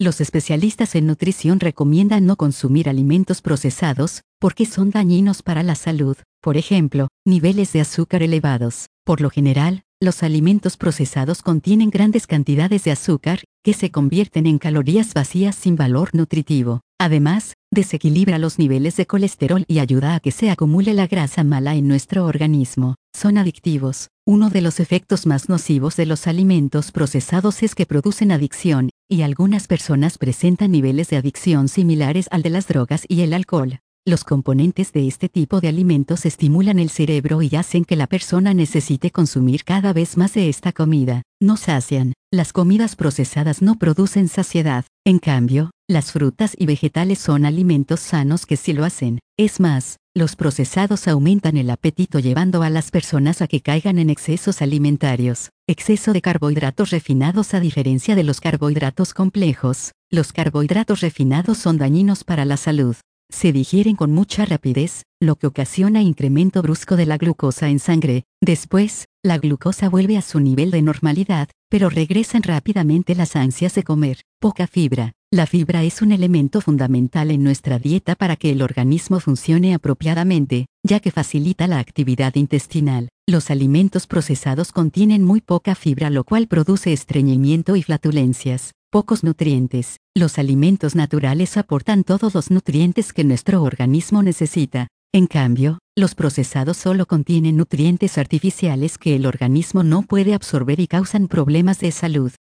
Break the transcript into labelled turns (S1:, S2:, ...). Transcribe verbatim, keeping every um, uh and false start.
S1: Los especialistas en nutrición recomiendan no consumir alimentos procesados, porque son dañinos para la salud. Por ejemplo, niveles de azúcar elevados. Por lo general, los alimentos procesados contienen grandes cantidades de azúcar, que se convierten en calorías vacías sin valor nutritivo. Además, desequilibra los niveles de colesterol y ayuda a que se acumule la grasa mala en nuestro organismo. Son adictivos. Uno de los efectos más nocivos de los alimentos procesados es que producen adicción, y algunas personas presentan niveles de adicción similares al de las drogas y el alcohol. Los componentes de este tipo de alimentos estimulan el cerebro y hacen que la persona necesite consumir cada vez más de esta comida. No sacian. Las comidas procesadas no producen saciedad. En cambio, las frutas y vegetales son alimentos sanos que sí lo hacen. Es más, los procesados aumentan el apetito llevando a las personas a que caigan en excesos alimentarios. Exceso de carbohidratos refinados. A diferencia de los carbohidratos complejos, los carbohidratos refinados son dañinos para la salud. Se digieren con mucha rapidez, lo que ocasiona incremento brusco de la glucosa en sangre. Después, la glucosa vuelve a su nivel de normalidad, pero regresan rápidamente las ansias de comer. Poca fibra. La fibra es un elemento fundamental en nuestra dieta para que el organismo funcione apropiadamente, ya que facilita la actividad intestinal. Los alimentos procesados contienen muy poca fibra, lo cual produce estreñimiento y flatulencias. Pocos nutrientes. Los alimentos naturales aportan todos los nutrientes que nuestro organismo necesita. En cambio, los procesados solo contienen nutrientes artificiales que el organismo no puede absorber y causan problemas de salud.